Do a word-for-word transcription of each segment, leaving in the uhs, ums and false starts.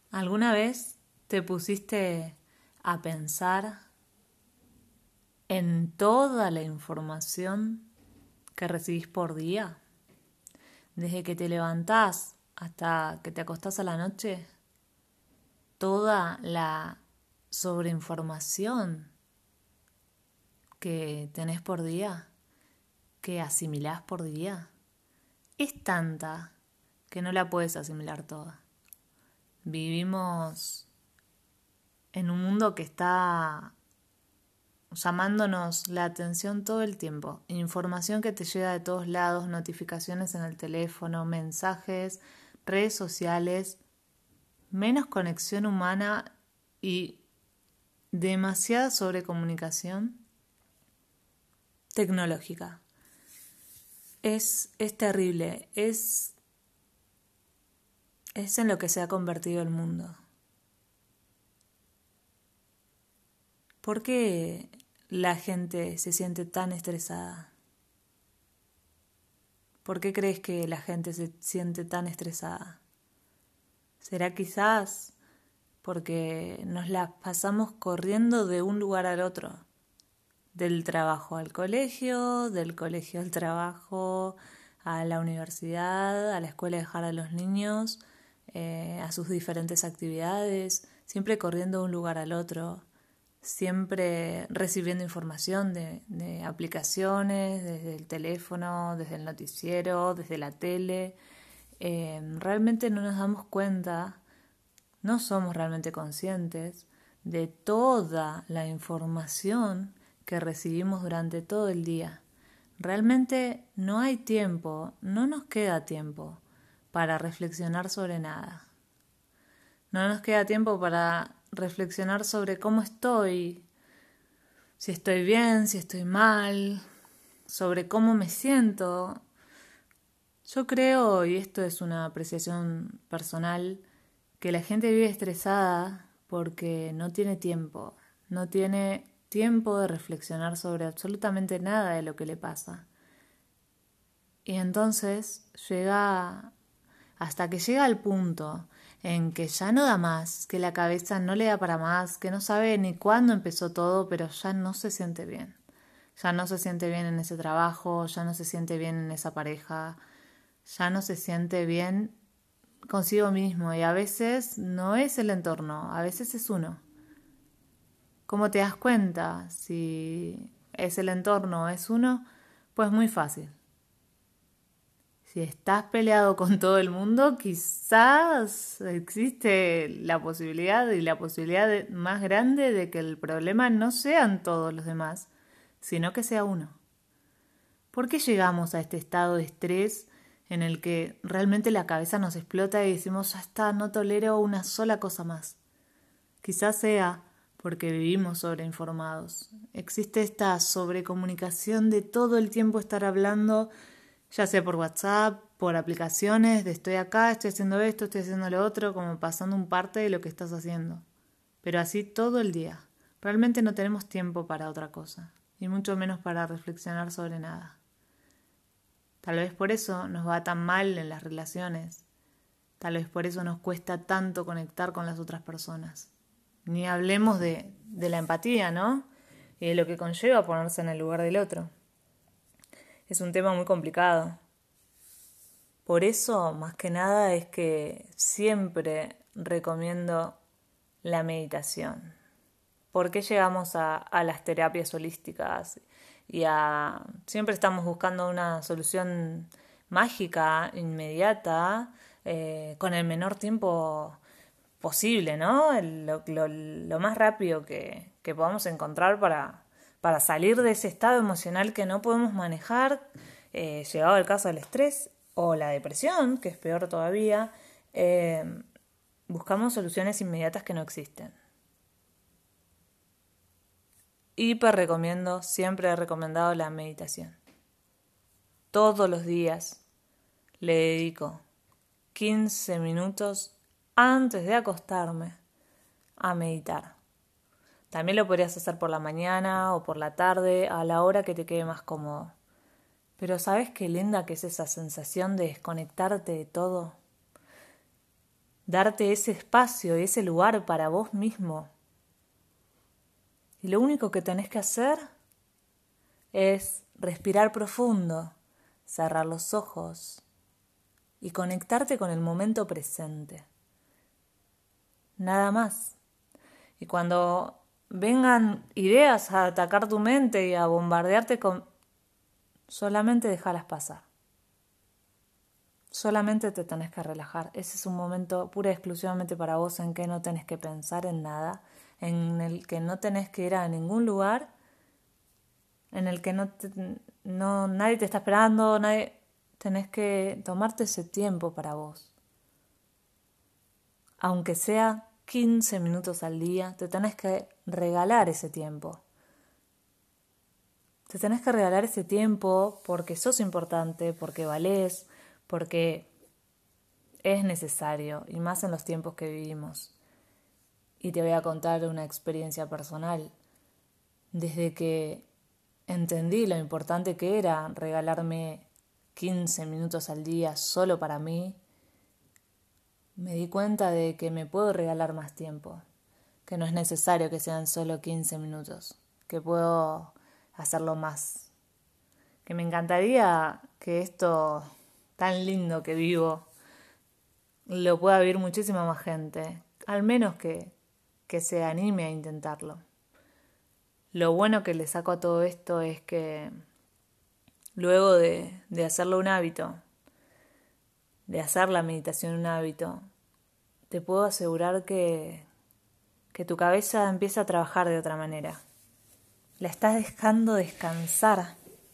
¿Alguna vez te pusiste a pensar en toda la información que recibís por día? Desde que te levantás hasta que te acostás a la noche, toda la sobreinformación que tenés por día, que asimilás por día, es tanta que no la puedes asimilar toda. Vivimos en un mundo que está llamándonos la atención todo el tiempo. Información que te llega de todos lados, notificaciones en el teléfono, mensajes, redes sociales, menos conexión humana y demasiada sobrecomunicación tecnológica. Es, es terrible, es, es en lo que se ha convertido el mundo. ¿Por qué la gente se siente tan estresada? ¿Por qué crees que la gente se siente tan estresada? ¿Será quizás porque nos la pasamos corriendo de un lugar al otro? Del trabajo al colegio, del colegio al trabajo, a la universidad, a la escuela a dejar a los niños, eh, a sus diferentes actividades, siempre corriendo de un lugar al otro, siempre recibiendo información de, de aplicaciones, desde el teléfono, desde el noticiero, desde la tele. Eh, realmente no nos damos cuenta, no somos realmente conscientes de toda la información que recibimos durante todo el día. Realmente no hay tiempo, no nos queda tiempo para reflexionar sobre nada. No nos queda tiempo para reflexionar sobre cómo estoy, si estoy bien, si estoy mal, sobre cómo me siento. Yo creo, y esto es una apreciación personal, que la gente vive estresada porque no tiene tiempo, no tiene tiempo de reflexionar sobre absolutamente nada de lo que le pasa. Y entonces llega, hasta que llega al punto en que ya no da más, que la cabeza no le da para más, que no sabe ni cuándo empezó todo, pero ya no se siente bien. Ya no se siente bien en ese trabajo, ya no se siente bien en esa pareja, ya no se siente bien consigo mismo, y a veces no es el entorno, a veces es uno. ¿Cómo te das cuenta si es el entorno o es uno? Pues muy fácil. Si estás peleado con todo el mundo, quizás existe la posibilidad y la posibilidad de- más grande de que el problema no sean todos los demás, sino que sea uno. ¿Por qué llegamos a este estado de estrés en el que realmente la cabeza nos explota y decimos, ya está, no tolero una sola cosa más? Quizás sea porque vivimos sobreinformados. Existe esta sobrecomunicación de todo el tiempo estar hablando, ya sea por WhatsApp, por aplicaciones, de estoy acá, estoy haciendo esto, estoy haciendo lo otro, como pasando un parte de lo que estás haciendo. Pero así todo el día. Realmente no tenemos tiempo para otra cosa, y mucho menos para reflexionar sobre nada. Tal vez por eso nos va tan mal en las relaciones. Tal vez por eso nos cuesta tanto conectar con las otras personas. Ni hablemos de, de la empatía, ¿no? Y de lo que conlleva ponerse en el lugar del otro. Es un tema muy complicado. Por eso, más que nada, es que siempre recomiendo la meditación. ¿Por qué llegamos a, a las terapias holísticas? Y a siempre estamos buscando una solución mágica, inmediata, eh, con el menor tiempo posible, ¿no? El- Lo, lo- lo más rápido que, que podamos encontrar para, para salir de ese estado emocional que no podemos manejar, eh, llegado el caso del estrés o la depresión, que es peor todavía. eh, Buscamos soluciones inmediatas que no existen. Hiper recomiendo, siempre he recomendado la meditación. Todos los días le dedico quince minutos antes de acostarme a meditar. También lo podrías hacer por la mañana o por la tarde, a la hora que te quede más cómodo. Pero ¿sabes qué linda que es esa sensación de desconectarte de todo? darte ese espacio y ese lugar para vos mismo. Y lo único que tenés que hacer es respirar profundo, cerrar los ojos y conectarte con el momento presente. Nada más. Y cuando vengan ideas a atacar tu mente y a bombardearte con... solamente déjalas pasar. Solamente te tenés que relajar. Ese es un momento pura y exclusivamente para vos en que no tenés que pensar en nada, en el que no tenés que ir a ningún lugar, en el que no, te, no nadie te está esperando, nadie, tenés que tomarte ese tiempo para vos. Aunque sea quince minutos al día, te tenés que regalar ese tiempo. Te tenés que regalar ese tiempo porque sos importante, porque valés, porque es necesario, y más en los tiempos que vivimos. Y te voy a contar una experiencia personal. Desde que entendí lo importante que era regalarme quince minutos al día solo para mí, me di cuenta de que me puedo regalar más tiempo, que no es necesario que sean solo quince minutos, que puedo hacerlo más, que me encantaría que esto tan lindo que vivo lo pueda vivir muchísima más gente, al menos que, que se anime a intentarlo. Lo bueno que le saco a todo esto es que luego de, de hacerlo un hábito, de hacer la meditación un hábito, te puedo asegurar que, que tu cabeza empieza a trabajar de otra manera. La estás dejando descansar.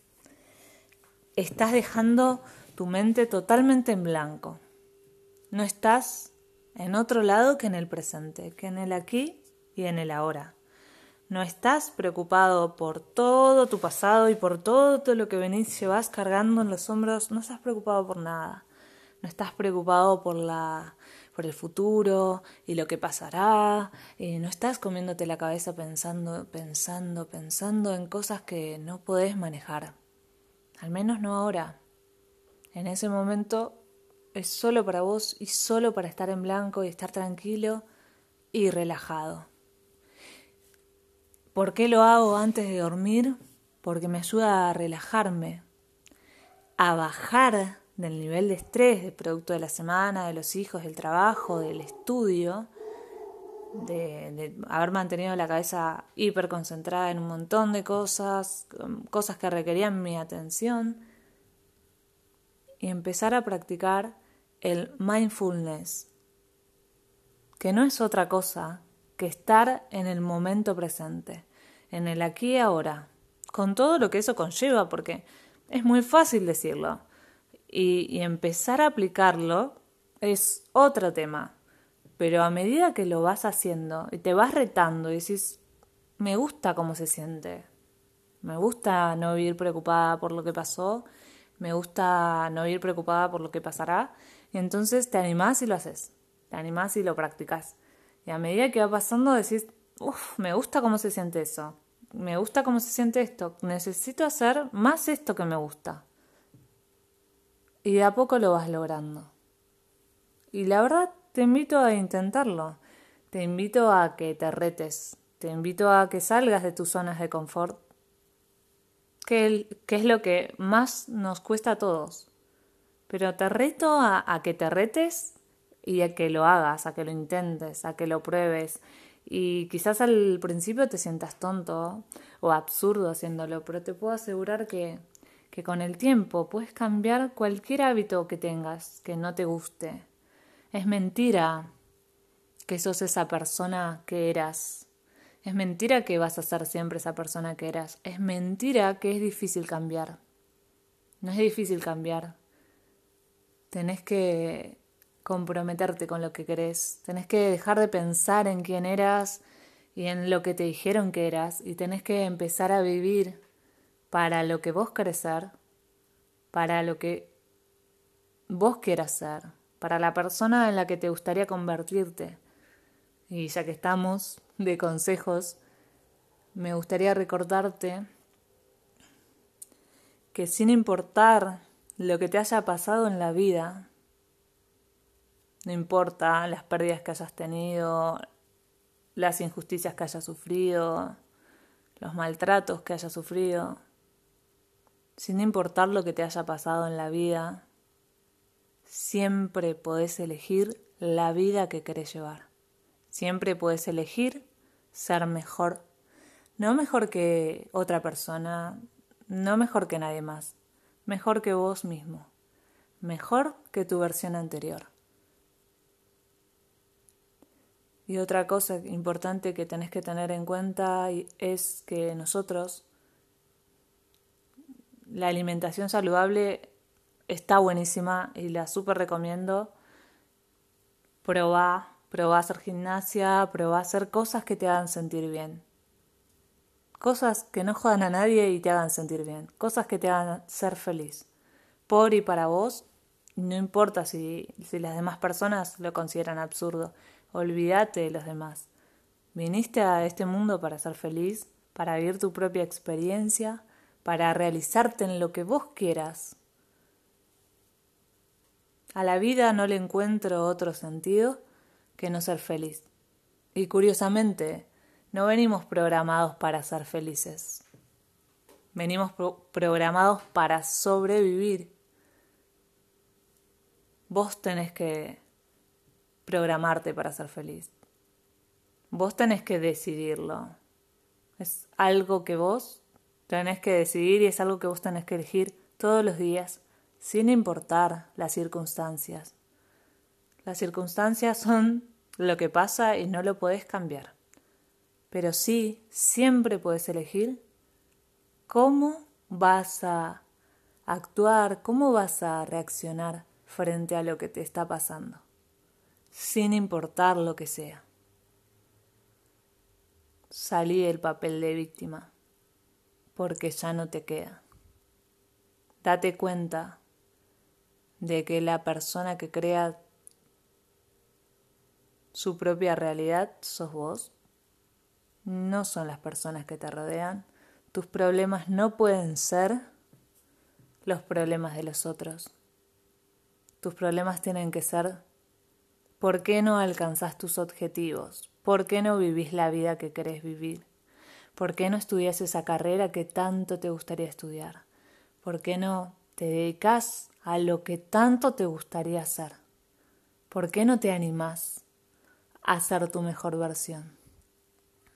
Estás dejando tu mente totalmente en blanco. No estás en otro lado que en el presente, que en el aquí y en el ahora. No estás preocupado por todo tu pasado y por todo lo que venís llevas cargando en los hombros. No estás preocupado por nada. No estás preocupado por la, por el futuro y lo que pasará. Y no estás comiéndote la cabeza pensando, pensando, pensando en cosas que no podés manejar. Al menos no ahora. En ese momento es solo para vos y solo para estar en blanco y estar tranquilo y relajado. ¿Por qué lo hago antes de dormir? Porque me ayuda a relajarme, a bajar del nivel de estrés, del producto de la semana, de los hijos, del trabajo, del estudio, de, de haber mantenido la cabeza hiper concentrada en un montón de cosas, cosas que requerían mi atención, y empezar a practicar el mindfulness, que no es otra cosa que estar en el momento presente, en el aquí y ahora, con todo lo que eso conlleva, porque es muy fácil decirlo, y, y empezar a aplicarlo es otro tema, pero a medida que lo vas haciendo y te vas retando y decís, me gusta cómo se siente, me gusta no vivir preocupada por lo que pasó, me gusta no vivir preocupada por lo que pasará, y entonces te animás y lo haces, te animás y lo practicás. Y a medida que va pasando decís, uff, me gusta cómo se siente eso, me gusta cómo se siente esto, necesito hacer más esto que me gusta. Y de a poco lo vas logrando. Y la verdad te invito a intentarlo, te invito a que te retes, te invito a que salgas de tus zonas de confort, que, que es lo que más nos cuesta a todos. Pero te reto a, a que te retes y a que lo hagas, a que lo intentes, a que lo pruebes. Y quizás al principio te sientas tonto o absurdo haciéndolo, pero te puedo asegurar que, que con el tiempo puedes cambiar cualquier hábito que tengas que no te guste. Es mentira que sos esa persona que eras. Es mentira que vas a ser siempre esa persona que eras. Es mentira que es difícil cambiar. No es difícil cambiar. Tenés que comprometerte con lo que querés. Tenés que dejar de pensar en quién eras y en lo que te dijeron que eras. Y tenés que empezar a vivir para lo que vos querés ser, para lo que vos quieras ser, para la persona en la que te gustaría convertirte. Y ya que estamos de consejos, me gustaría recordarte que sin importar lo que te haya pasado en la vida, No importa las pérdidas que hayas tenido, las injusticias que hayas sufrido, los maltratos que hayas sufrido. Sin importar lo que te haya pasado en la vida, siempre podés elegir la vida que querés llevar. Siempre podés elegir ser mejor. No mejor que otra persona, no mejor que nadie más. Mejor que vos mismo. Mejor que tu versión anterior. Y otra cosa importante que tenés que tener en cuenta es que nosotros, la alimentación saludable está buenísima y la súper recomiendo. Probá, probá a hacer gimnasia, probá a hacer cosas que te hagan sentir bien. Cosas que no jodan a nadie y te hagan sentir bien. Cosas que te hagan ser feliz. Por y para vos, no importa si, si las demás personas lo consideran absurdo. Olvídate de los demás. Viniste a este mundo para ser feliz, para vivir tu propia experiencia, para realizarte en lo que vos quieras. A la vida no le encuentro otro sentido que no ser feliz. Y curiosamente, no venimos programados para ser felices. Venimos pro- programados para sobrevivir. Vos tenés que programarte para ser feliz. Vos tenés que decidirlo. Es algo que vos tenés que decidir y es algo que vos tenés que elegir todos los días, sin importar las circunstancias. Las circunstancias son lo que pasa y no lo podés cambiar. Pero sí, siempre podés elegir cómo vas a actuar, cómo vas a reaccionar frente a lo que te está pasando, sin importar lo que sea. Salí del papel de víctima, porque ya no te queda. Date cuenta de que la persona que crea su propia realidad sos vos, no son las personas que te rodean. Tus problemas no pueden ser los problemas de los otros. Tus problemas tienen que ser ¿por qué no alcanzás tus objetivos? ¿Por qué no vivís la vida que querés vivir? ¿Por qué no estudiás esa carrera que tanto te gustaría estudiar? ¿Por qué no te dedicás a lo que tanto te gustaría hacer? ¿Por qué no te animás a ser tu mejor versión?